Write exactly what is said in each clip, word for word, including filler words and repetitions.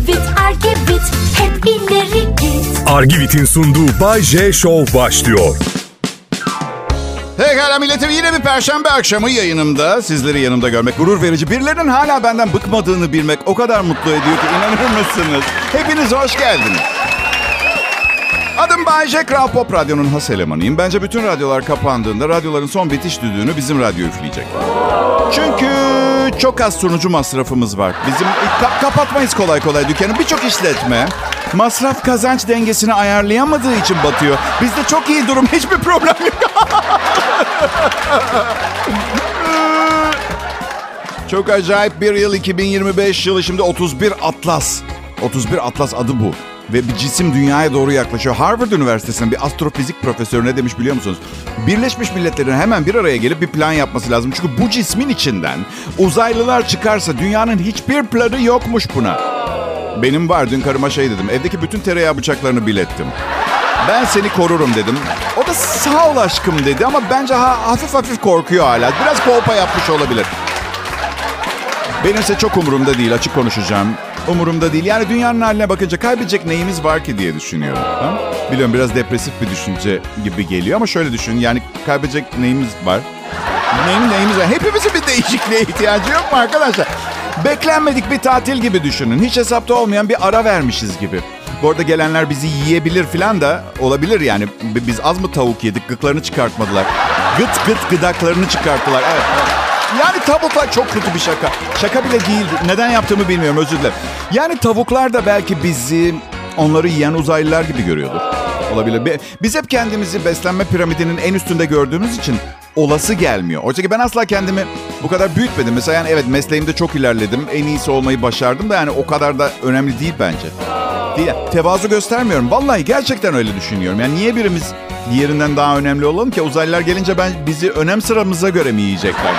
Argivit, Argivit, hep ileri git. Argivit'in sunduğu Bay J Show başlıyor. Pekala milletim, yine bir perşembe akşamı yayınımda. Sizleri yanımda görmek gurur verici. Birilerinin hala benden bıkmadığını bilmek o kadar mutlu ediyor ki, inanır mısınız? Hepiniz hoş geldiniz. Adım Bay J, Kral Pop Radyo'nun has elemanıyım. Bence bütün radyolar kapandığında radyoların son bitiş düdüğünü bizim radyo üfleyecek. Çünkü çok az sunucu masrafımız var. Bizim ka- kapatmayız kolay kolay dükkanı. Birçok işletme masraf kazanç dengesini ayarlayamadığı için batıyor. Bizde çok iyi durum, hiçbir problem yok. Çok acayip bir yıl iki bin yirmi beş yılı. Şimdi otuz bir Atlas. otuz bir Atlas adı bu. Ve bir cisim dünyaya doğru yaklaşıyor. Harvard Üniversitesi'nin bir astrofizik profesörü ne demiş biliyor musunuz? Birleşmiş Milletler'in hemen bir araya gelip bir plan yapması lazım. Çünkü bu cismin içinden uzaylılar çıkarsa dünyanın hiçbir planı yokmuş buna. Benim var, dün karıma şey dedim. Evdeki bütün tereyağı bıçaklarını bilettim. Ben seni korurum dedim. O da sağ ol aşkım dedi ama bence ha, hafif hafif korkuyor hala. Biraz kolpa yapmış olabilir. Benimse çok umurumda değil, açık konuşacağım. Umurumda değil. Yani dünyanın haline bakınca kaybedecek neyimiz var ki diye düşünüyorum. Ha? Biliyorum biraz depresif bir düşünce gibi geliyor ama şöyle düşün. Yani kaybedecek neyimiz var? Neyin neyimiz var? Hepimizin bir değişikliğe ihtiyacı yok mu arkadaşlar? Beklenmedik bir tatil gibi düşünün. Hiç hesapta olmayan bir ara vermişiz gibi. Bu arada gelenler bizi yiyebilir falan da olabilir yani. Biz az mı tavuk yedik? Gıklarını çıkartmadılar. Gıt gıt gıdaklarını çıkarttılar. Evet, evet. Yani tavuklar çok kötü bir şaka. Şaka bile değildi. Neden yaptığımı bilmiyorum, özür dilerim. Yani tavuklar da belki bizi, onları yiyen uzaylılar gibi görüyordur. Olabilir. Biz hep kendimizi beslenme piramidinin en üstünde gördüğümüz için olası gelmiyor. Oysa ki ben asla kendimi bu kadar büyütmedim. Mesela yani evet, mesleğimde çok ilerledim. En iyisi olmayı başardım da yani o kadar da önemli değil bence. Değil. Tevazu göstermiyorum. Vallahi gerçekten öyle düşünüyorum. Yani niye birimiz diğerinden daha önemli olalım ki? Uzaylılar gelince ben bizi önem sıramıza göre mi yiyecekler?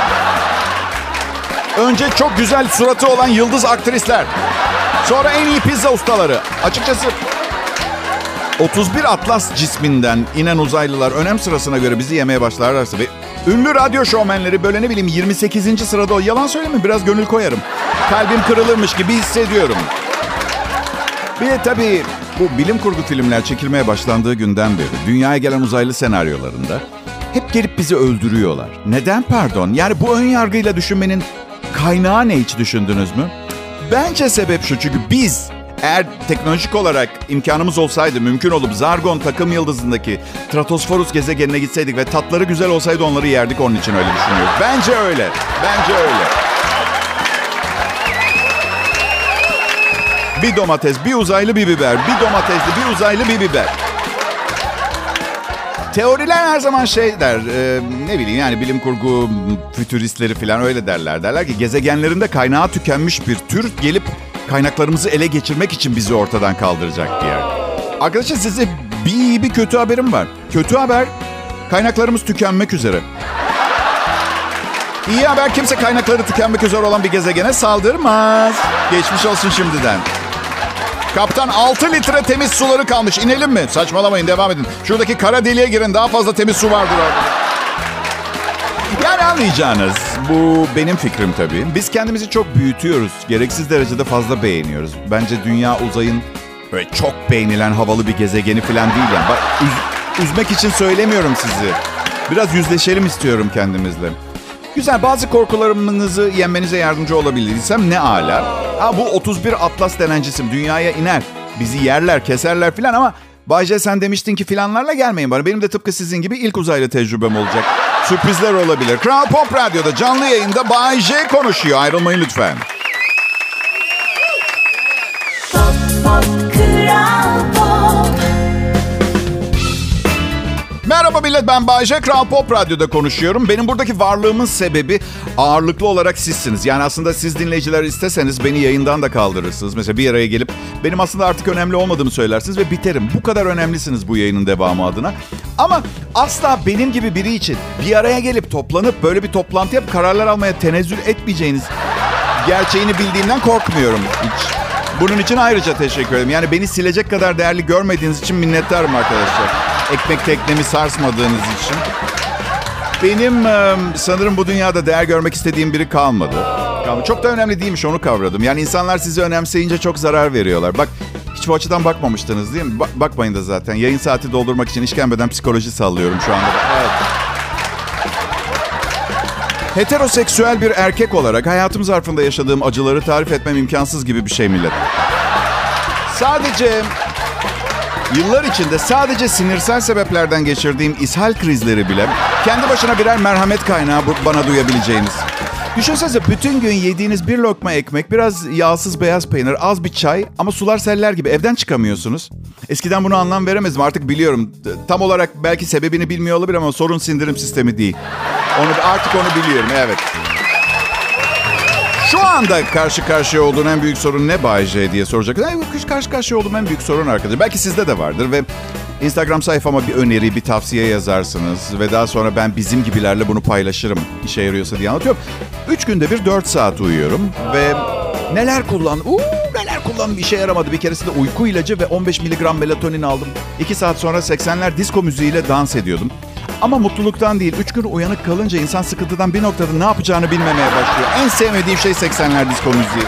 Önce çok güzel suratı olan yıldız aktrisler. Sonra en iyi pizza ustaları. Açıkçası otuz bir Atlas cisminden inen uzaylılar önem sırasına göre bizi yemeye başlarlarsa ve ünlü radyo şovmenleri böyle ne bileyim yirmi sekizinci sırada o. Yalan söyleme, biraz gönül koyarım. Kalbim kırılırmış gibi hissediyorum. Bir de tabii bu bilim kurgu filmler çekilmeye başlandığı günden beri dünyaya gelen uzaylı senaryolarında hep gelip bizi öldürüyorlar. Neden pardon? Yani bu ön yargıyla düşünmenin kaynağı ne, hiç düşündünüz mü? Bence sebep şu, çünkü biz eğer teknolojik olarak imkanımız olsaydı mümkün olup Zargon takım yıldızındaki Stratosphorus gezegenine gitseydik ve tatları güzel olsaydı onları yerdik, onun için öyle düşünüyoruz. Bence öyle, bence öyle. Bir domates, bir uzaylı, bir biber. Bir domatesli, bir uzaylı, bir biber. Teoriler her zaman şey der, e, ne bileyim yani bilim kurgu fütüristleri falan öyle derler. Derler ki gezegenlerinde kaynağı tükenmiş bir tür gelip kaynaklarımızı ele geçirmek için bizi ortadan kaldıracak diye. Arkadaşlar size bir iyi bir kötü haberim var. Kötü haber, kaynaklarımız tükenmek üzere. İyi haber, kimse kaynakları tükenmek üzere olan bir gezegene saldırmaz. Geçmiş olsun şimdiden. Kaptan, altı litre temiz suları kalmış. İnelim mi? Saçmalamayın, devam edin. Şuradaki kara deliğe girin, daha fazla temiz su vardır orada. Yani anlayacağınız, bu benim fikrim tabii. Biz kendimizi çok büyütüyoruz. Gereksiz derecede fazla beğeniyoruz. Bence dünya uzayın böyle çok beğenilen havalı bir gezegeni falan değil yani. Bak, üz- üzmek için söylemiyorum sizi. Biraz yüzleşelim istiyorum kendimizle. Güzel, bazı korkularınızı yenmenize yardımcı olabilirsem ne ala. Ha, bu otuz bir Atlas denen cisim dünyaya iner. Bizi yerler, keserler filan ama Bay J sen demiştin ki filanlarla gelmeyin bana. Benim de tıpkı sizin gibi ilk uzaylı tecrübem olacak. Sürprizler olabilir. Kral Pop Radyo'da canlı yayında Bay J konuşuyor. Ayrılmayın lütfen. Pop, pop, Kral Pop. Merhaba millet, ben Bay J, Kral Pop Radyo'da konuşuyorum. Benim buradaki varlığımın sebebi ağırlıklı olarak sizsiniz. Yani aslında siz dinleyiciler isteseniz beni yayından da kaldırırsınız. Mesela bir araya gelip benim aslında artık önemli olmadığımı söylersiniz ve biterim. Bu kadar önemlisiniz bu yayının devamı adına. Ama asla benim gibi biri için bir araya gelip toplanıp böyle bir toplantı yapıp kararlar almaya tenezzül etmeyeceğiniz gerçeğini bildiğimden korkmuyorum hiç. Bunun için ayrıca teşekkür ederim. Yani beni silecek kadar değerli görmediğiniz için minnettarım arkadaşlar. Ekmek teknemi sarsmadığınız için. Benim sanırım bu dünyada değer görmek istediğim biri kalmadı. kalmadı. Çok da önemli değilmiş, onu kavradım. Yani insanlar sizi önemseyince çok zarar veriyorlar. Bak, hiç bu açıdan bakmamıştınız değil mi? Ba- bakmayın da zaten. Yayın saati doldurmak için işkembeden psikoloji sallıyorum şu anda. Evet. Heteroseksüel bir erkek olarak hayatım zarfında yaşadığım acıları tarif etmem imkansız gibi bir şey millet. Sadece yıllar içinde sadece sinirsel sebeplerden geçirdiğim ishal krizleri bile kendi başına birer merhamet kaynağı bana duyabileceğiniz. Düşünsenize, bütün gün yediğiniz bir lokma ekmek, biraz yağsız beyaz peynir, az bir çay ama sular seller gibi, evden çıkamıyorsunuz. Eskiden bunu anlam veremezdim, artık biliyorum. Tam olarak belki sebebini bilmiyor olabilir ama sorun sindirim sistemi değil. Onu, artık onu biliyorum, evet. Şu anda karşı karşıya olduğun en büyük sorun ne Bay J diye soracak. Karşı karşıya olduğum en büyük sorun arkadaşlar. Belki sizde de vardır ve Instagram sayfama bir öneri, bir tavsiye yazarsınız ve daha sonra ben bizim gibilerle bunu paylaşırım, işe yarıyorsa diye anlatıyorum. Üç günde bir dört saat uyuyorum ve neler kullan, uuu neler kullandım, işe yaramadı. Bir keresinde uyku ilacı ve on beş miligram melatonin aldım. İki saat sonra seksenler disco müziğiyle dans ediyordum. Ama mutluluktan değil, üç gün uyanık kalınca insan sıkıntıdan bir noktada ne yapacağını bilmemeye başlıyor. En sevmediğim şey seksenler disco müziği.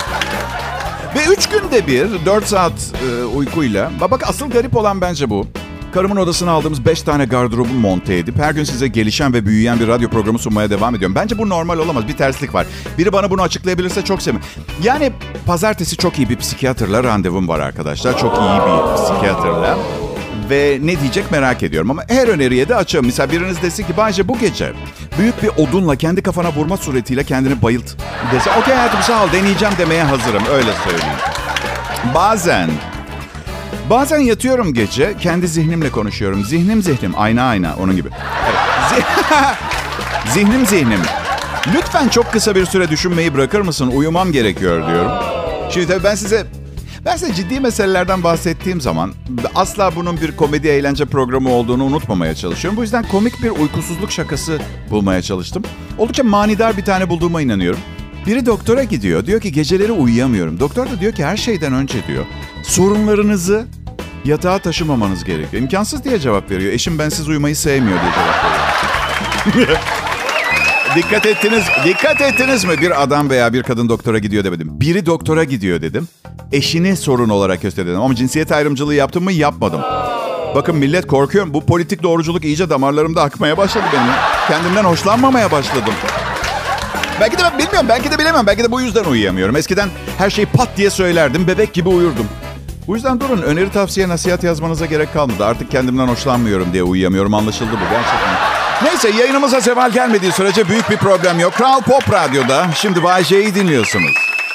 Ve üç günde bir, dört saat e, uykuyla... Bak, asıl garip olan bence bu. Karımın odasına aldığımız beş tane gardırobu monte edip her gün size gelişen ve büyüyen bir radyo programı sunmaya devam ediyorum. Bence bu normal olamaz. Bir terslik var. Biri bana bunu açıklayabilirse çok sevinirim. Yani pazartesi çok iyi bir psikiyatrla randevum var arkadaşlar. Çok iyi bir psikiyatrla. Ve ne diyecek merak ediyorum. Ama her öneriye de açığım. Mesela biriniz desin ki bence bu gece büyük bir odunla kendi kafana vurma suretiyle kendini bayılt dese, okey hayatım sağ ol, deneyeceğim demeye hazırım. Öyle söyleyeyim. Bazen... Bazen yatıyorum gece, kendi zihnimle konuşuyorum. Zihnim zihnim, ayna ayna, onun gibi. Evet. Zihnim zihnim. Lütfen çok kısa bir süre düşünmeyi bırakır mısın? Uyumam gerekiyor diyorum. Şimdi tabii ben size... Ben size ciddi meselelerden bahsettiğim zaman asla bunun bir komedi eğlence programı olduğunu unutmamaya çalışıyorum. Bu yüzden komik bir uykusuzluk şakası bulmaya çalıştım. Oldukça manidar bir tane bulduğuma inanıyorum. Biri doktora gidiyor. Diyor ki geceleri uyuyamıyorum. Doktor da diyor ki her şeyden önce diyor, sorunlarınızı yatağa taşımamanız gerekiyor. İmkansız diye cevap veriyor. Eşim bensiz uyumayı sevmiyor diye cevap veriyor. Dikkat ettiniz, dikkat ettiniz mi? Bir adam veya bir kadın doktora gidiyor demedim. Biri doktora gidiyor dedim. Eşini sorun olarak gösterdim. Ama cinsiyet ayrımcılığı yaptım mı? Yapmadım. Bakın millet, korkuyorum. Bu politik doğruculuk iyice damarlarımda akmaya başladı benim. Kendimden hoşlanmamaya başladım. Belki de ben bilmiyorum, belki de bilemem. Belki de bu yüzden uyuyamıyorum. Eskiden her şeyi pat diye söylerdim. Bebek gibi uyurdum. Bu yüzden durun, öneri, tavsiye, nasihat yazmanıza gerek kalmadı. Artık kendimden hoşlanmıyorum diye uyuyamıyorum. Anlaşıldı bu gerçekten. Neyse, yayınımıza zeval gelmediği sürece büyük bir problem yok. Kral Pop Radyo'da şimdi Bay J'yi dinliyorsunuz.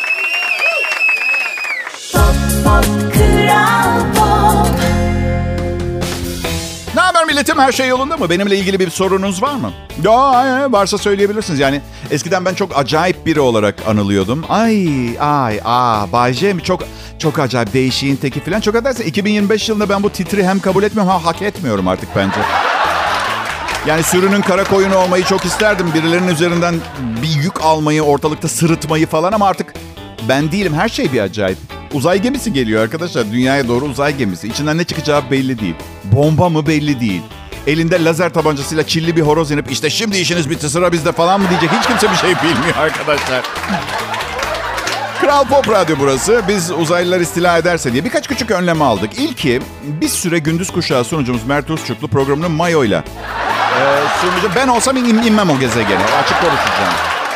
Pop, pop, Kral Pop. Ne haber milletim? Her şey yolunda mı? Benimle ilgili bir sorunuz var mı? Ya, varsa söyleyebilirsiniz. Yani eskiden ben çok acayip biri olarak anılıyordum. Ay, ay, aa, Bay J mi? Çok çok acayip, değişiğin teki falan. Çok edersen iki bin yirmi beş yılında ben bu titri hem kabul etmiyorum hem hak etmiyorum artık bence. Yani sürünün kara koyunu olmayı çok isterdim. Birilerinin üzerinden bir yük almayı, ortalıkta sırıtmayı falan, ama artık ben değilim. Her şey bir acayip. Uzay gemisi geliyor arkadaşlar. Dünyaya doğru uzay gemisi. İçinden ne çıkacağı belli değil. Bomba mı belli değil. Elinde lazer tabancasıyla çilli bir horoz inip işte şimdi işiniz bitti, sıra bizde falan mı diyecek. Hiç kimse bir şey bilmiyor arkadaşlar. Kral Pop Radyo burası. Biz uzaylılar istila ederse diye birkaç küçük önlem aldık. İlki, bir süre gündüz kuşağı sunucumuz Mert Usçuklu programını mayoyla e, sunacağım. Ben olsam in, inmem o gezegene. Açık konuşacağım.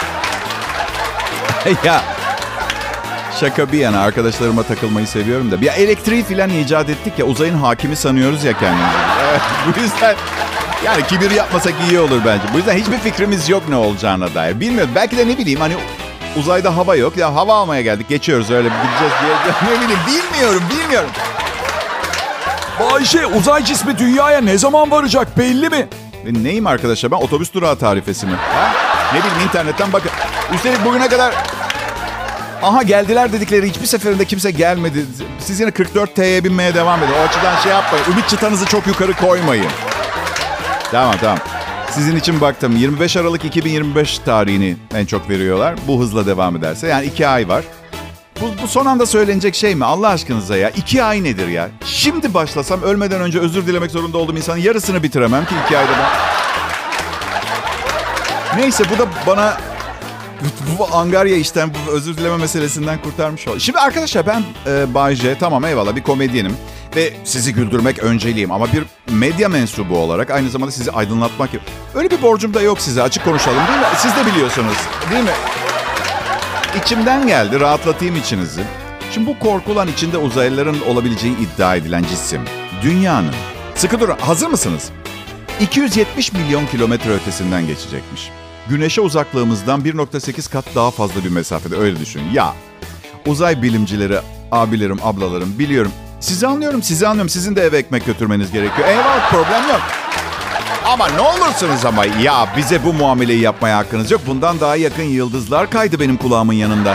Ya şaka bir yana, arkadaşlarıma takılmayı seviyorum da. Bir elektriği falan icat ettik ya, uzayın hakimi sanıyoruz ya kendimizi. Evet, bu yüzden yani kibir yapmasak iyi olur bence. Bu yüzden hiçbir fikrimiz yok ne olacağına dair. Bilmiyorum, belki de ne bileyim hani uzayda hava yok. Ya hava almaya geldik, geçiyoruz öyle gideceğiz diye. Ne bileyim, bilmiyorum, bilmiyorum. Bayşe, uzay cismi dünyaya ne zaman varacak belli mi? E, neyim arkadaşlar, ben otobüs durağı tarifesi mi? Ha? Ne bileyim, internetten bakın. Üstelik bugüne kadar... Aha, geldiler dedikleri hiçbir seferinde kimse gelmedi. Siz yine kırk dört T'ye binmeye devam edin. O açıdan şey yapmayın. Ümit çıtanızı çok yukarı koymayın. Tamam tamam. Sizin için baktım. yirmi beş Aralık iki bin yirmi beş tarihini en çok veriyorlar. Bu hızla devam ederse. Yani iki ay var. Bu, bu son anda söylenecek şey mi? Allah aşkınıza ya. İki ay nedir ya? Şimdi başlasam ölmeden önce özür dilemek zorunda olduğum insanın yarısını bitiremem ki iki ayda ben. Neyse, bu da bana Bu Angarya işten, bu özür dileme meselesinden kurtarmış oldu. Şimdi arkadaşlar ben e, Bay J, tamam eyvallah bir komedyenim. Ve sizi güldürmek önceliğim ama bir medya mensubu olarak aynı zamanda sizi aydınlatmak. Öyle bir borcum da yok size, açık konuşalım değil mi? Siz de biliyorsunuz değil mi? İçimden geldi, rahatlatayım içinizi. Şimdi bu korkulan içinde uzaylıların olabileceği iddia edilen cisim, dünyanın, sıkı durun, hazır mısınız? iki yüz yetmiş milyon kilometre ötesinden geçecekmiş. Güneşe uzaklığımızdan bir nokta sekiz kat daha fazla bir mesafede, öyle düşünün. Ya uzay bilimcileri, abilerim, ablalarım biliyorum. Sizi anlıyorum, sizi anlıyorum. Sizin de eve ekmek götürmeniz gerekiyor. Eyvallah, problem yok. Ama ne olursunuz ama ya bize bu muameleyi yapmaya hakkınız yok. Bundan daha yakın yıldızlar kaydı benim kulağımın yanından.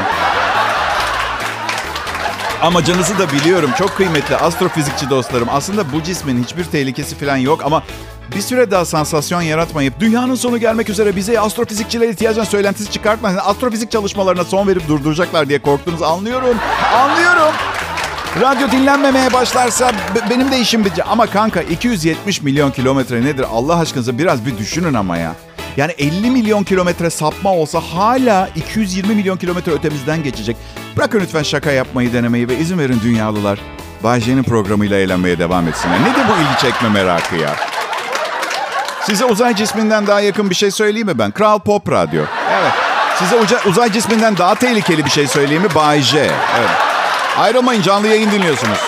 Amacınızı da biliyorum. Çok kıymetli astrofizikçi dostlarım. Aslında bu cismin hiçbir tehlikesi falan yok ama bir süre daha sansasyon yaratmayıp dünyanın sonu gelmek üzere bize astrofizikçilere ihtiyacın söylentisi çıkartmayın. Astrofizik çalışmalarına son verip durduracaklar diye korktuğunuzu anlıyorum. Anlıyorum. Radyo dinlenmemeye başlarsa b- benim de işim bitecek. Ama kanka iki yüz yetmiş milyon kilometre nedir? Allah aşkınıza biraz bir düşünün ama ya. Yani elli milyon kilometre sapma olsa hala iki yüz yirmi milyon kilometre ötemizden geçecek. Bırakın lütfen şaka yapmayı, denemeyi ve izin verin dünyalılar Bay J'nin programıyla eğlenmeye devam etsinler. Nedir bu ilgi çekme merakı ya? Size uzay cisminden daha yakın bir şey söyleyeyim mi ben? Kral Pop Radyo. Evet. Size uca- uzay cisminden daha tehlikeli bir şey söyleyeyim mi? Bay J. Evet. Ayrılmayın, canlı yayın dinliyorsunuz.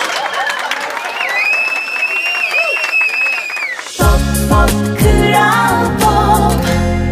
Pop, pop, Kral Pop.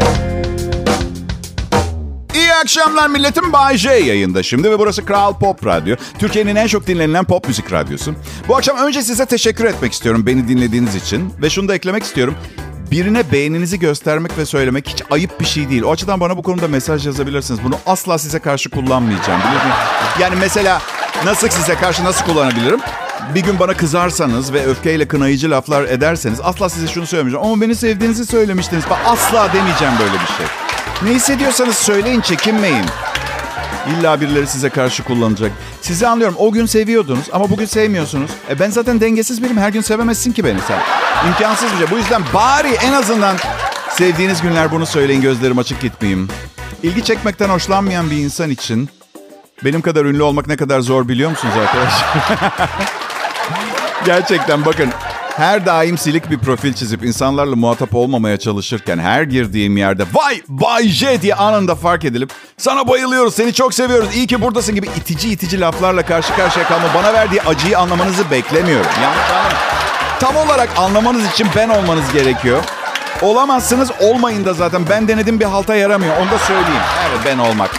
İyi akşamlar milletim, Bay J yayında şimdi ve burası Kral Pop Radyo. Türkiye'nin en çok dinlenilen pop müzik radyosu. Bu akşam önce size teşekkür etmek istiyorum beni dinlediğiniz için. Ve şunu da eklemek istiyorum. Birine beğeninizi göstermek ve söylemek hiç ayıp bir şey değil. O açıdan bana bu konuda mesaj yazabilirsiniz. Bunu asla size karşı kullanmayacağım. Biliyorsunuz? Yani mesela nasıl size karşı nasıl kullanabilirim? Bir gün bana kızarsanız ve öfkeyle kınayıcı laflar ederseniz asla size şunu söylemeyeceğim. Ama beni sevdiğinizi söylemiştiniz. Asla demeyeceğim böyle bir şey. Ne hissediyorsanız söyleyin, çekinmeyin. İlla birileri size karşı kullanacak. Sizi anlıyorum. O gün seviyordunuz ama bugün sevmiyorsunuz. E ben zaten dengesiz biriyim. Her gün sevemezsin ki beni sen. İmkansız bir şey. Bu yüzden bari en azından sevdiğiniz günler bunu söyleyin. Gözlerim açık gitmeyeyim. İlgi çekmekten hoşlanmayan bir insan için benim kadar ünlü olmak ne kadar zor biliyor musunuz arkadaşlar? Gerçekten bakın. Her daim silik bir profil çizip insanlarla muhatap olmamaya çalışırken her girdiğim yerde vay Bay J diye anında fark edilip sana bayılıyoruz, seni çok seviyoruz, iyi ki buradasın gibi itici itici laflarla karşı karşıya kalma bana verdiği acıyı anlamanızı beklemiyorum. Yanlış anlamayın. Tam olarak anlamanız için ben olmanız gerekiyor. Olamazsınız, olmayın da zaten. Ben denedim, bir halta yaramıyor. Onu da söyleyeyim. Evet, ben olmak.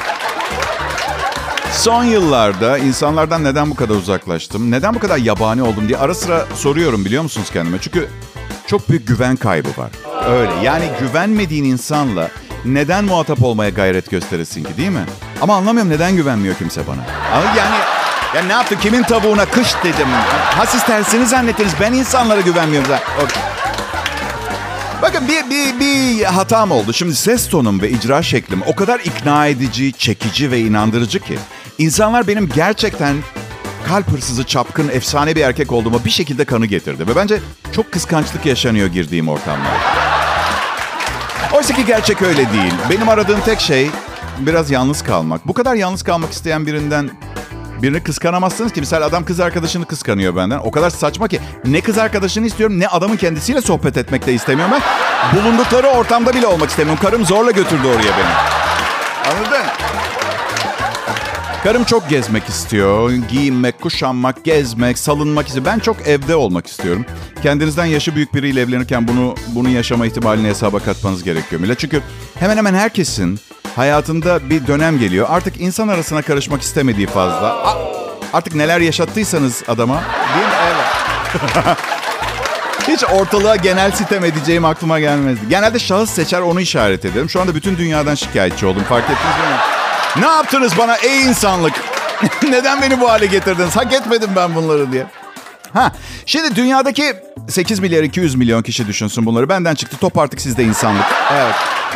Son yıllarda insanlardan neden bu kadar uzaklaştım, neden bu kadar yabani oldum diye ara sıra soruyorum biliyor musunuz kendime? Çünkü çok büyük güven kaybı var. Öyle yani güvenmediğin insanla neden muhatap olmaya gayret gösterirsin ki, değil mi? Ama anlamıyorum neden güvenmiyor kimse bana. Ama yani ya ne yaptı, kimin tavuğuna kış dedim. Ha siz tersini zannettiniz, ben insanlara güvenmiyorum. Okay. Bakın bir, bir, bir hatam oldu. Şimdi ses tonum ve icra şeklim o kadar ikna edici, çekici ve inandırıcı ki İnsanlar benim gerçekten kalp hırsızı, çapkın, efsane bir erkek olduğuma bir şekilde kanı getirdi. Ve bence çok kıskançlık yaşanıyor girdiğim ortamlar. Oysa ki gerçek öyle değil. Benim aradığım tek şey biraz yalnız kalmak. Bu kadar yalnız kalmak isteyen birinden birini kıskanamazsınız ki. Misal adam kız arkadaşını kıskanıyor benden. O kadar saçma ki ne kız arkadaşını istiyorum ne adamın kendisiyle sohbet etmek de istemiyorum ben. Bulundukları ortamda bile olmak istemiyorum. Karım zorla götürdü oraya beni. Anladın? Karım çok gezmek istiyor. Giyinmek, kuşanmak, gezmek, salınmak istiyor. Ben çok evde olmak istiyorum. Kendinizden yaşı büyük biriyle evlenirken bunu bunu yaşama ihtimalini hesaba katmanız gerekiyor millet. Çünkü hemen hemen herkesin hayatında bir dönem geliyor. Artık insan arasına karışmak istemediği fazla. Artık neler yaşattıysanız adama, değil mi? Evet. Hiç ortalığa genel sitem edeceğim aklıma gelmezdi. Genelde şahıs seçer, onu işaret ederim. Şu anda bütün dünyadan şikayetçi oldum. Fark ettiniz mi? Ne yaptınız bana ey insanlık? Neden beni bu hale getirdiniz? Hak etmedim ben bunları diye. Ha, şimdi dünyadaki sekiz milyar iki yüz milyon kişi düşünsün bunları. Benden çıktı. Top artık sizde insanlık. Evet.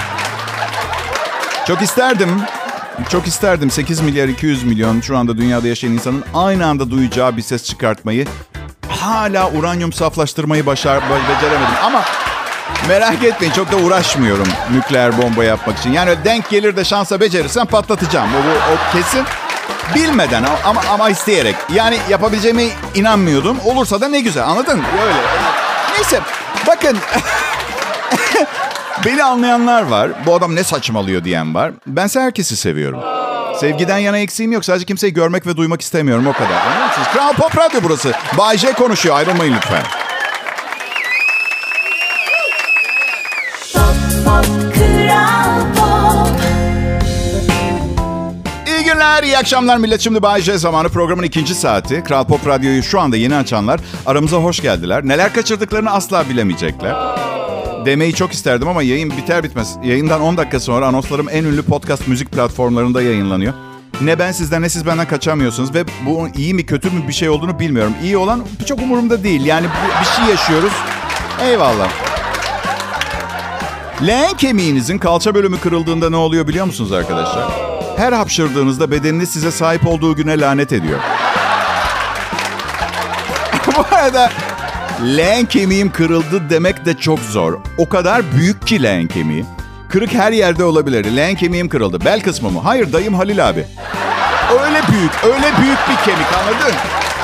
Çok isterdim. Çok isterdim sekiz milyar iki yüz milyon şu anda dünyada yaşayan insanın aynı anda duyacağı bir ses çıkartmayı. Hala uranyum saflaştırmayı başar, beceremedim. Ama Merak etmeyin, çok da uğraşmıyorum nükleer bomba yapmak için. Yani denk gelir de şansa becerirsen patlatacağım. O, o, o kesin. Bilmeden ama ama isteyerek. Yani yapabileceğime inanmıyordum. Olursa da ne güzel, anladın mı? Öyle. Neyse bakın. Beni anlayanlar var. Bu adam ne saçmalıyor diyen var. Bense herkesi seviyorum. Sevgiden yana eksiğim yok. Sadece kimseyi görmek ve duymak istemiyorum, o kadar. Anlıyor musunuz? Kral Pop Radyo burası. Bay J konuşuyor. Ayrılmayın lütfen. Pop, pop, Kral Pop. İyi günler, iyi akşamlar millet. Şimdi Bay J zamanı, programın ikinci saati. Kral Pop Radyo'yu şu anda yeni açanlar aramıza hoş geldiler. Neler kaçırdıklarını asla bilemeyecekler. Demeyi çok isterdim ama yayın biter bitmez. Yayından on dakika sonra anonslarım en ünlü podcast müzik platformlarında yayınlanıyor. Ne ben sizden ne siz benden kaçamıyorsunuz ve bu iyi mi kötü mü bir şey olduğunu bilmiyorum. İyi olan çok umurumda değil. Yani bir şey yaşıyoruz. Eyvallah. Leğen kemiğinizin kalça bölümü kırıldığında ne oluyor biliyor musunuz arkadaşlar? Her hapşırdığınızda bedeniniz size sahip olduğu güne lanet ediyor. Bu arada leğen kemiğim kırıldı demek de çok zor. O kadar büyük ki leğen kemiği. Kırık her yerde olabilir. Leğen kemiğim kırıldı. Bel kısmı mı? Hayır, dayım Halil abi. Öyle büyük, öyle büyük bir kemik, anladın?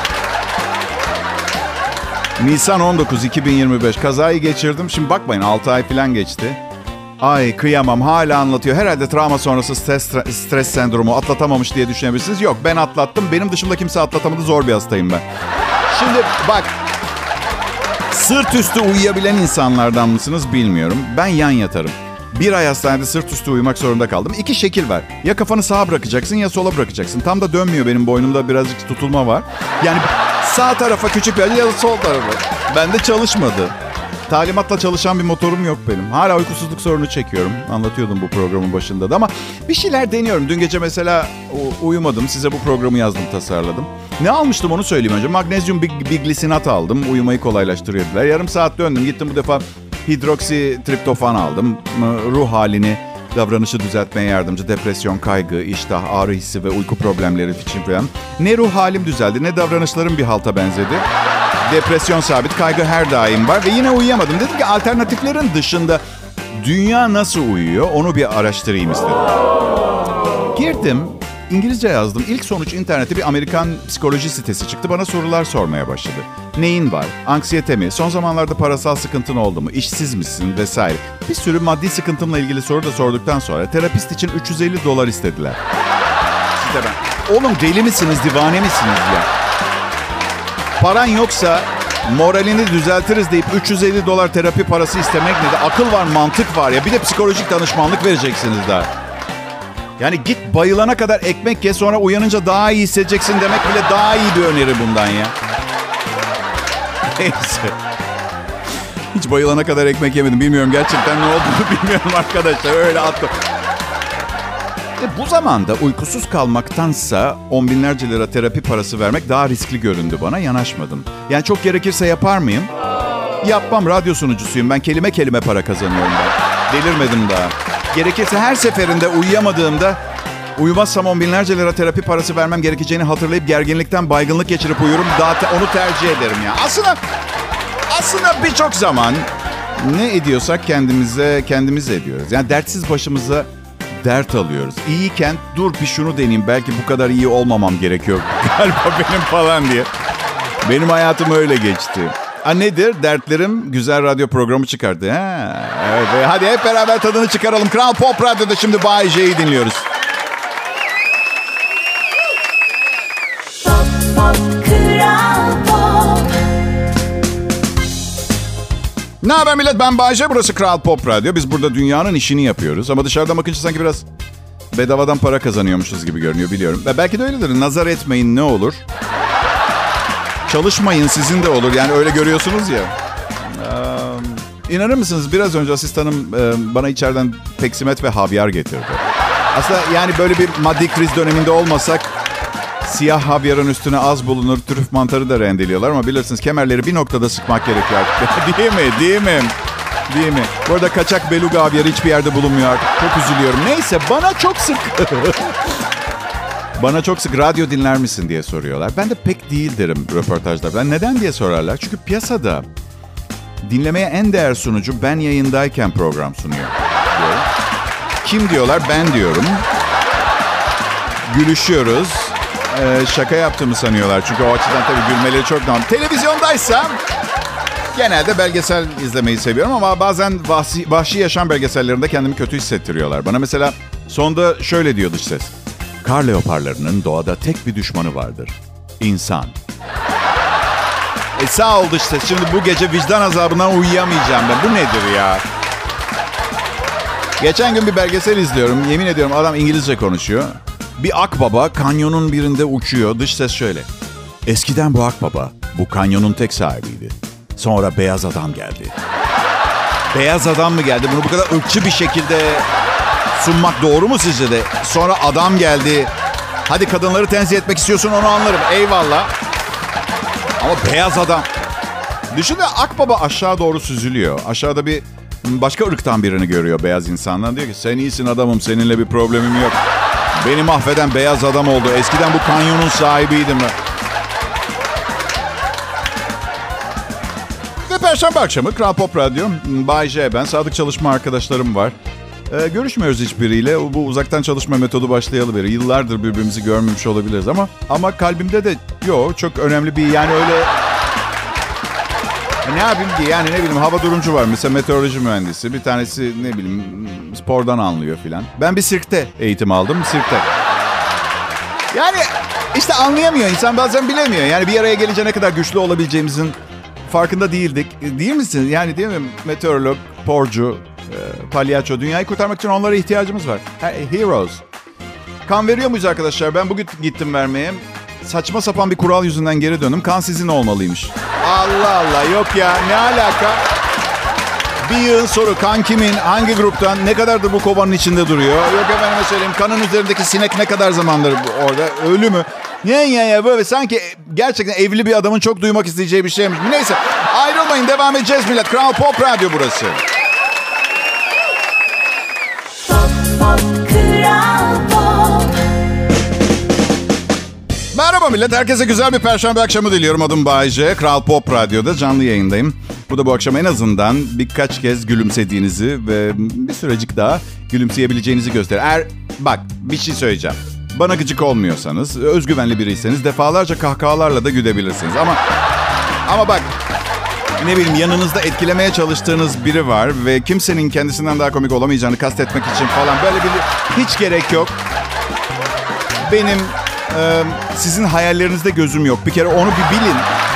Nisan on dokuz iki bin yirmi beş kazayı geçirdim. Şimdi bakmayın, altı ay falan geçti. Ay kıyamam, hala anlatıyor. Herhalde travma sonrası stres, stres sendromu, atlatamamış diye düşünebilirsiniz. Yok, ben atlattım. Benim dışımda kimse atlatamadı. Zor bir hastayım ben. Şimdi bak, sırt üstü uyuyabilen insanlardan mısınız bilmiyorum. Ben yan yatarım. Bir ay hastanede sırt üstü uyumak zorunda kaldım. İki şekil var. Ya kafanı sağa bırakacaksın ya sola bırakacaksın. Tam da dönmüyor, benim boynumda birazcık tutulma var. Yani sağ tarafa küçük bir ya da sol tarafa. Bende çalışmadı. Talimatla çalışan bir motorum yok benim. Hala uykusuzluk sorunu çekiyorum. Anlatıyordum bu programın başında da ama bir şeyler deniyorum. Dün gece mesela uyumadım. Size bu programı yazdım, tasarladım. Ne almıştım onu söyleyeyim önce. Magnezyum biglisinat aldım. Uyumayı kolaylaştırıyordular. Yarım saat döndüm. Gittim bu defa hidroksitriptofan aldım. Ruh halini, davranışı düzeltmeye yardımcı. Depresyon, kaygı, iştah, ağrı hissi ve uyku problemleri için falan. Ne ruh halim düzeldi ne davranışlarım bir halta benzedi. Depresyon sabit, kaygı her daim var ve yine uyuyamadım. Dedim ki alternatiflerin dışında dünya nasıl uyuyor onu bir araştırayım istedim. Girdim, İngilizce yazdım. İlk sonuç internette bir Amerikan psikoloji sitesi çıktı. Bana sorular sormaya başladı. Neyin var? Anksiyete mi? Son zamanlarda parasal sıkıntın oldu mu? İşsiz misin? Vesaire. Bir sürü maddi sıkıntımla ilgili soru da sorduktan sonra terapist için üç yüz elli dolar istediler. İşte ben. Oğlum deli misiniz, divane misiniz ya? Paran yoksa moralini düzeltiriz deyip üç yüz elli dolar terapi parası istemek ne de? Akıl var, mantık var ya. Bir de psikolojik danışmanlık vereceksiniz daha. Yani git bayılana kadar ekmek ye, sonra uyanınca daha iyi hissedeceksin demek bile daha iyi bir öneri bundan ya. Neyse. Hiç bayılana kadar ekmek yemedim. Bilmiyorum gerçekten ne olduğunu bilmiyorum arkadaşlar. Öyle attım. E bu zamanda uykusuz kalmaktansa on binlerce lira terapi parası vermek daha riskli göründü bana. Yanaşmadım. Yani çok gerekirse yapar mıyım? Yapmam, radyo sunucusuyum. Ben kelime kelime para kazanıyorum ben. Delirmedim daha. Gerekirse her seferinde uyuyamadığımda uyumazsam on binlerce lira terapi parası vermem gerekeceğini hatırlayıp gerginlikten baygınlık geçirip uyurum. Daha te- onu tercih ederim ya. Aslında aslında birçok zaman ne ediyorsak kendimize kendimiz ediyoruz. Yani dertsiz başımıza dert alıyoruz. İyiyken dur bir şunu deneyeyim, belki bu kadar iyi olmamam gerekiyor galiba benim falan diye. Benim hayatım öyle geçti. Ha nedir? Dertlerim güzel radyo programı çıkardı. Ha, evet. Hadi hep beraber tadını çıkaralım. Kral Pop Radyo'da şimdi Bay J'yi dinliyoruz. Pop, pop, Kral Pop. Ne haber millet? Ben Bay J. Burası Kral Pop Radyo. Biz burada dünyanın işini yapıyoruz. Ama dışarıdan bakınca sanki biraz bedavadan para kazanıyormuşuz gibi görünüyor, biliyorum. Ve belki de öyledir. Nazar etmeyin, ne olur. Çalışmayın, sizin de olur. Yani öyle görüyorsunuz ya. Ee, inanır mısınız? Biraz önce asistanım e, bana içeriden peksimet ve havyar getirdi. Aslında yani böyle bir maddi kriz döneminde olmasak siyah havyarın üstüne az bulunur, trüf mantarı da rendeliyorlar ama bilirsiniz kemerleri bir noktada sıkmak gerekiyor artık. Değil mi? Değil mi? Değil mi? Bu arada kaçak beluga havyarı hiçbir yerde bulunmuyor artık. Çok üzülüyorum. Neyse, bana çok sık... Bana çok sık radyo dinler misin diye soruyorlar. Ben de pek değil derim röportajda. Ben neden diye sorarlar. Çünkü piyasada dinlemeye en değer sunucu ben yayındayken program sunuyor diyorum. Kim diyorlar? Ben diyorum. Gülüşüyoruz. Ee, şaka yaptığımı sanıyorlar. Çünkü o açıdan tabii gülmeleri çok normal. Televizyondaysam genelde belgesel izlemeyi seviyorum ama bazen vahşi, vahşi yaşam belgesellerinde kendimi kötü hissettiriyorlar. Bana mesela sonda şöyle diyor dış ses. Kar leoparlarının doğada tek bir düşmanı vardır. İnsan. E sağ ol dış ses. Şimdi bu gece vicdan azabından uyuyamayacağım ben. Bu nedir ya? Geçen gün bir belgesel izliyorum. Yemin ediyorum adam İngilizce konuşuyor. Bir akbaba kanyonun birinde uçuyor. Dış ses şöyle. Eskiden bu akbaba bu kanyonun tek sahibiydi. Sonra beyaz adam geldi. Beyaz adam mı geldi? Bunu bu kadar ırkçı bir şekilde sunmak doğru mu sizce de? Sonra adam geldi. Hadi kadınları tenzih etmek istiyorsun onu anlarım. Eyvallah. Ama beyaz adam. Düşünün akbaba aşağı doğru süzülüyor. Aşağıda bir başka ırktan birini görüyor beyaz insanlar. Diyor ki sen iyisin adamım seninle bir problemim yok. Beni mahveden beyaz adam oldu. Eskiden bu kanyonun sahibiydim. Ve Perşembe akşamı Kral Pop Radyo. Bay J ben. Sadık çalışma arkadaşlarım var. Ee, görüşmüyoruz hiçbiriyle. Bu uzaktan çalışma metodu başlayalı beri. Yıllardır birbirimizi görmemiş olabiliriz ama ama kalbimde de yok çok önemli bir yani öyle ne yapayım ki yani ne bileyim hava durumcu var. Mesela meteoroloji mühendisi. Bir tanesi ne bileyim spordan anlıyor filan. Ben bir sirkte eğitim aldım. Sirkte. Yani işte anlayamıyor. İnsan bazen bilemiyor. Yani bir araya gelince ne kadar güçlü olabileceğimizin farkında değildik. Değil misin? Yani değil mi? Meteorolog, sporcu, e, palyaço. Dünyayı kurtarmak için onlara ihtiyacımız var. Heroes. Kan veriyor muyuz arkadaşlar? Ben bugün gittim vermeye. Saçma sapan bir kural yüzünden geri döndüm. Kan sizin olmalıymış. Allah Allah yok ya ne alaka? Bir yığın soru kan kimin, hangi gruptan, ne kadardır bu kovanın içinde duruyor? Yok efendime söyleyeyim kanın üzerindeki sinek ne kadar zamandır orada ölü mü? Ya ya ya böyle sanki gerçekten evli bir adamın çok duymak isteyeceği bir şeymiş. Neyse ayrılmayın devam edeceğiz millet. Kral Pop Radyo burası. Pop, pop, Kral Pop. Merhaba millet. Herkese güzel bir perşembe akşamı diliyorum. Adım Bay J. Kral Pop Radyo'da canlı yayındayım. Burada bu akşam en azından birkaç kez gülümsediğinizi ve bir sürecik daha gülümseyebileceğinizi gösterir. Eğer bak bir şey söyleyeceğim. Bana gıcık olmuyorsanız, özgüvenli biriyseniz defalarca kahkahalarla da gülebilirsiniz. Ama ama bak ne bileyim yanınızda etkilemeye çalıştığınız biri var ve kimsenin kendisinden daha komik olamayacağını kastetmek için falan böyle bir hiç gerek yok. Benim e, sizin hayallerinizde gözüm yok. Bir kere onu bir bilin.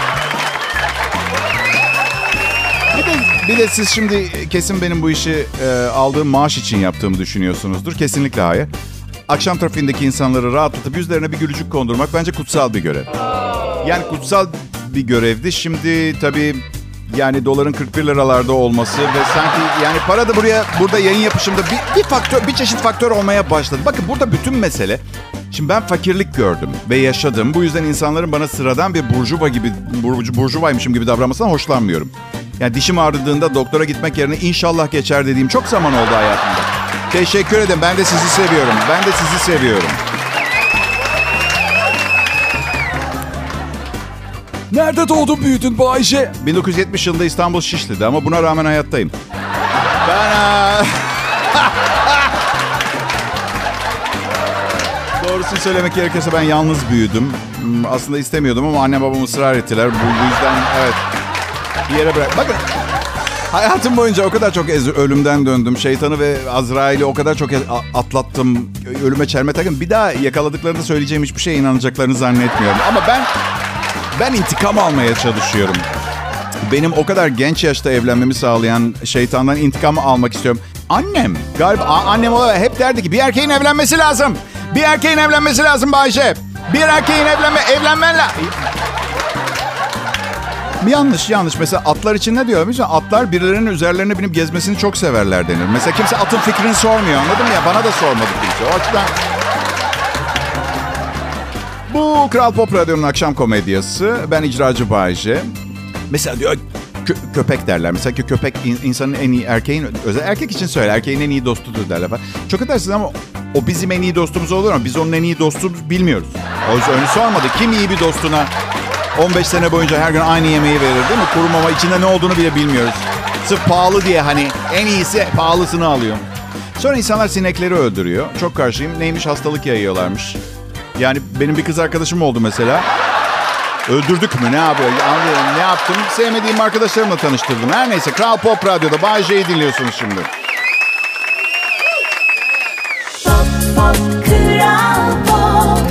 Bir de, bir de siz şimdi kesin benim bu işi e, aldığım maaş için yaptığımı düşünüyorsunuzdur. Kesinlikle hayır. Akşam trafiğindeki insanları rahatlatıp yüzlerine bir gülücük kondurmak bence kutsal bir görev. Yani kutsal bir görevdi. Şimdi tabii yani doların kırk bir liralarda olması ve sanki yani para da buraya burada yayın yapışımda bir, bir faktör, bir çeşit faktör olmaya başladı. Bakın burada bütün mesele. Şimdi ben fakirlik gördüm ve yaşadım. Bu yüzden insanların bana sıradan bir burjuva gibi, burju, burjuvaymışım gibi davranmasından hoşlanmıyorum. Yani dişim ağrıdığında doktora gitmek yerine inşallah geçer dediğim çok zaman oldu hayatımda. Teşekkür ederim. Ben de sizi seviyorum. Ben de sizi seviyorum. Nerede doğdun büyüdün Bayşe? bin dokuz yüz yetmiş yılında İstanbul Şişli'de ama buna rağmen hayattayım. Ben... Doğrusunu söylemek gerekirse ben yalnız büyüdüm. Aslında istemiyordum ama annem babam ısrar ettiler. Bu, bu yüzden evet bir yere bırak. Bakın hayatım boyunca o kadar çok ez- ölümden döndüm. Şeytanı ve Azrail'i o kadar çok atlattım. Ölüme çelme takım. Bir daha yakaladıklarında söyleyeceğim hiçbir şeye inanacaklarını zannetmiyorum. Ama ben ben intikam almaya çalışıyorum. Benim o kadar genç yaşta evlenmemi sağlayan şeytandan intikam almak istiyorum. Annem galiba annem olarak hep derdi ki bir erkeğin evlenmesi lazım. Bir erkeğin evlenmesi lazım Bayşe. Bir erkeğin evlenme evlenmen lazım. Yanlış yanlış. Mesela atlar için ne diyor? Mesela atlar birilerinin üzerlerine binip gezmesini çok severler denir. Mesela kimse atın fikrini sormuyor. Anladın mı ya? Bana da sormadı kimse. O açıdan... Bu Kral Pop Radyo'nun akşam komedyası. Ben icracı Bay J. Mesela diyor kö- köpek derler. Mesela ki köpek in- insanın en iyi erkeğin... Özel erkek için söyle. Erkeğin en iyi dostudur derler falan. Çok edersiniz ama o bizim en iyi dostumuz olur ama biz onun en iyi dostumuz bilmiyoruz. O yüzden öyle sormadı. Kim iyi bir dostuna on beş sene boyunca her gün aynı yemeği verir değil mi? Kuru mama, içinde ne olduğunu bile bilmiyoruz. Sırf pahalı diye hani en iyisi pahalısını alıyor. Sonra insanlar sinekleri öldürüyor. Çok karşıyım. Neymiş, hastalık yayıyorlarmış. Yani benim bir kız arkadaşım oldu mesela. Öldürdük mü ne yapıyor? Ne yaptım? Sevmediğim arkadaşlarımla tanıştırdım. Her neyse, Kral Pop Radyo'da Bay J'yi dinliyorsunuz şimdi. Pop, pop, Kral Pop.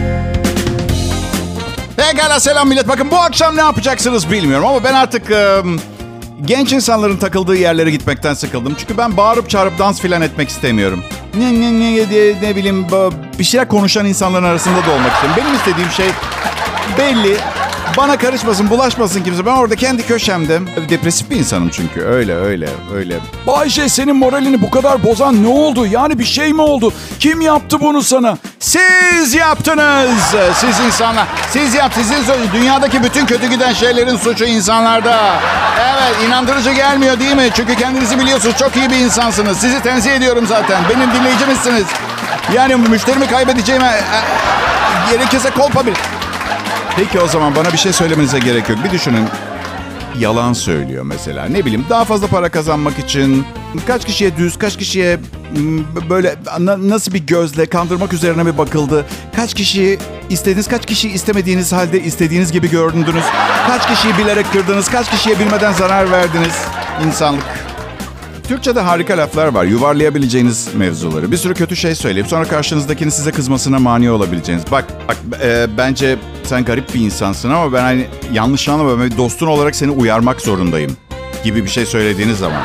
Pekala, selam millet. Bakın bu akşam ne yapacaksınız bilmiyorum ama ben artık e, genç insanların takıldığı yerlere gitmekten sıkıldım. Çünkü ben bağırıp çağırıp dans filan etmek istemiyorum. Ne, ne, ne, diye, ne bileyim bir şeyler konuşan insanların arasında da olmak istiyorum. Benim istediğim şey belli. Bana karışmasın, bulaşmasın kimse. Ben orada kendi köşemde. Depresif bir insanım çünkü. Öyle, öyle, öyle. Bay J, senin moralini bu kadar bozan ne oldu? Yani bir şey mi oldu? Kim yaptı bunu sana? Siz yaptınız. Siz insanlar. Siz yaptınız. Sizin suçu. Dünyadaki bütün kötü giden şeylerin suçu insanlarda. Evet, inandırıcı gelmiyor değil mi? Çünkü kendinizi biliyorsunuz. Çok iyi bir insansınız. Sizi tenzih ediyorum zaten. Benim dinleyicimizsiniz. Yani müşterimi kaybedeceğime e, gerekirse kolpa bir... Peki o zaman bana bir şey söylemenize gerek yok. Bir düşünün. Yalan söylüyor mesela. Ne bileyim, daha fazla para kazanmak için. Kaç kişiye düz, kaç kişiye böyle na, nasıl bir gözle kandırmak üzerine mi bakıldı? Kaç kişiyi istediniz, kaç kişiyi istemediğiniz halde istediğiniz gibi göründünüz? Kaç kişiyi bilerek kırdınız, kaç kişiye bilmeden zarar verdiniz? İnsanlık. Türkçe'de harika laflar var. Yuvarlayabileceğiniz mevzuları. Bir sürü kötü şey söyleyip sonra karşınızdakinin size kızmasına mani olabileceğiniz. Bak, bak e, bence sen garip bir insansın ama ben hani yanlış anlama, ben dostun olarak seni uyarmak zorundayım gibi bir şey söylediğiniz zaman.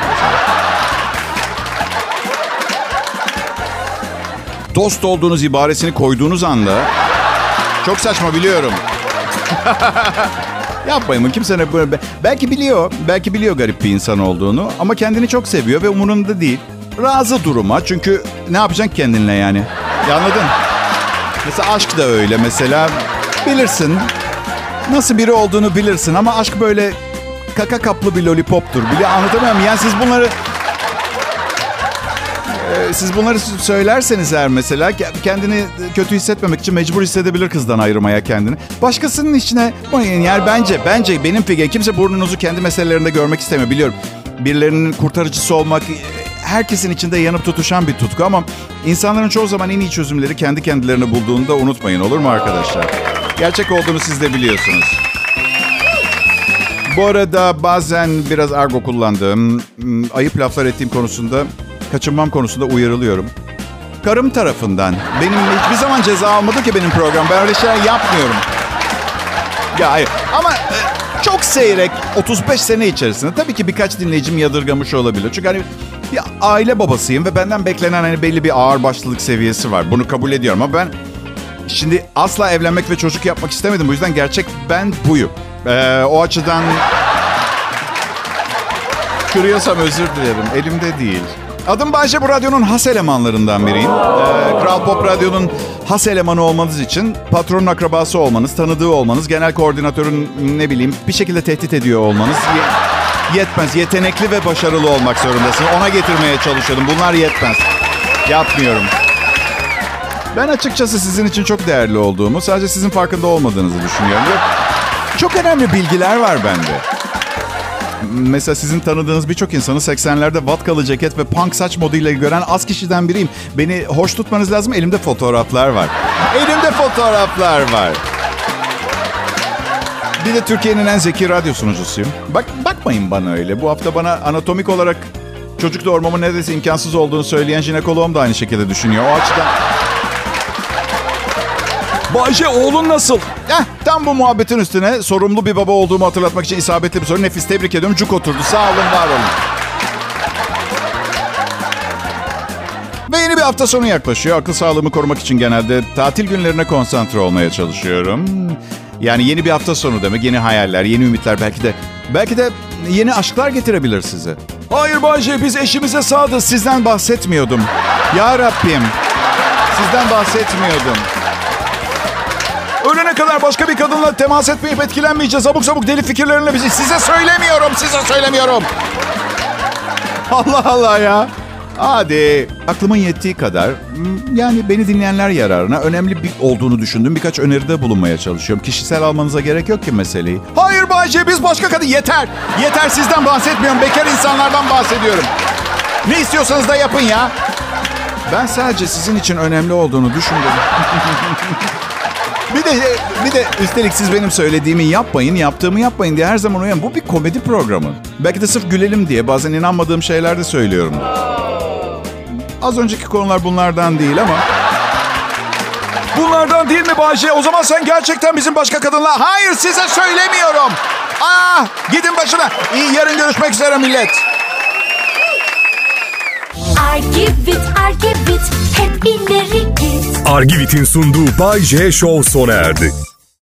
Dost olduğunuz ibaresini koyduğunuz anda çok saçma, biliyorum. Yapmayın, kimse ne böyle... Belki biliyor, belki biliyor garip bir insan olduğunu ama kendini çok seviyor ve umurunda değil. Razı duruma, çünkü ne yapacaksın kendinle yani? Ya, anladın? Mesela aşk da öyle mesela. Bilirsin, nasıl biri olduğunu bilirsin ama aşk böyle kaka kaplı bir lollipoptur. Bile anlatamıyorum. Yani siz bunları... Siz bunları söylerseniz eğer mesela kendini kötü hissetmemek için mecbur hissedebilir kızdan ayırmaya kendini. Başkasının içine yani bence bence benim fikrim, kimse burnunuzu kendi meselelerinde görmek istemiyor, biliyorum. Birilerinin kurtarıcısı olmak herkesin içinde yanıp tutuşan bir tutku ama insanların çoğu zaman en iyi çözümleri kendi kendilerine bulduğunu da unutmayın, olur mu arkadaşlar? Gerçek olduğunu siz de biliyorsunuz. Bu arada bazen biraz argo kullandığım, ayıp laflar ettiğim konusunda, kaçınmam konusunda uyarılıyorum. Karım tarafından. Benim hiçbir zaman ceza almadı ki benim program. Ben öyle şeyler yapmıyorum. Ya hayır. Ama e, çok seyrek otuz beş sene içerisinde tabii ki birkaç dinleyicim yadırgamış olabilir. Çünkü hani bir aile babasıyım ve benden beklenen hani belli bir ağırbaşlılık seviyesi var. Bunu kabul ediyorum ama ben şimdi asla evlenmek ve çocuk yapmak istemedim. Bu yüzden gerçek ben buyum. Ee, o açıdan kırıyorsam özür dilerim. Elimde değil. Adım Bay J, bu radyonun has elemanlarından biriyim. Ee, Kral Pop Radyo'nun has elemanı olmanız için patronun akrabası olmanız, tanıdığı olmanız, genel koordinatörün ne bileyim bir şekilde tehdit ediyor olmanız ye- yetmez. Yetenekli ve başarılı olmak zorundasın. Ona getirmeye çalışıyordum. Bunlar yetmez. Yapmıyorum. Ben açıkçası sizin için çok değerli olduğumu, sadece sizin farkında olmadığınızı düşünüyorum. Çok önemli bilgiler var bende. Mesela sizin tanıdığınız birçok insanı seksenlerde vatkalı ceket ve punk saç moduyla gören az kişiden biriyim. Beni hoş tutmanız lazım. Elimde fotoğraflar var. Elimde fotoğraflar var. Bir de Türkiye'nin en zeki radyo sunucusuyum. Bak, bakmayın bana öyle. Bu hafta bana anatomik olarak çocuk doğurmamın neredeyse imkansız olduğunu söyleyen jinekoloğum da aynı şekilde düşünüyor. O açıdan... Bay J, oğlun nasıl? Heh, tam bu muhabbetin üstüne sorumlu bir baba olduğumu hatırlatmak için isabetli bir soru. Nefis, tebrik ediyorum. Cuk oturdu. Sağ olun, var olun. Ve yeni bir hafta sonu yaklaşıyor. Akıl sağlığımı korumak için genelde tatil günlerine konsantre olmaya çalışıyorum. Yani yeni bir hafta sonu demek, yeni hayaller, yeni ümitler, belki de belki de yeni aşklar getirebilir size. Hayır Bay J, biz eşimize sadız. Sizden bahsetmiyordum. Ya Rabbim. Sizden bahsetmiyordum. Ölene kadar başka bir kadınla temas etmeyip etkilenmeyeceğiz. Abuk sabuk deli fikirlerine bizi... Size söylemiyorum, size söylemiyorum. Allah Allah ya. Hadi. Aklımın yettiği kadar, yani beni dinleyenler yararına önemli bir olduğunu düşündüğüm birkaç öneride bulunmaya çalışıyorum. Kişisel almanıza gerek yok ki meseleyi. Hayır Bayce, biz başka kadın. Yeter. Yeter, sizden bahsetmiyorum. Bekar insanlardan bahsediyorum. Ne istiyorsanız da yapın ya. Ben sadece sizin için önemli olduğunu düşündüm. bir de bir de üstelik siz benim söylediğimi yapmayın, yaptığımı yapmayın diye her zaman uyarın. Bu bir komedi programı. Belki de sırf gülelim diye bazen inanmadığım şeyler de söylüyorum. Az önceki konular bunlardan değil ama... Bunlardan değil mi Bayce? O zaman sen gerçekten bizim başka kadınla... Hayır, size söylemiyorum. Aa, gidin başına. İyi, yarın görüşmek üzere millet. Argivit, Argivit, hep ileri git. Argivit'in sunduğu Bay J Show sona erdi.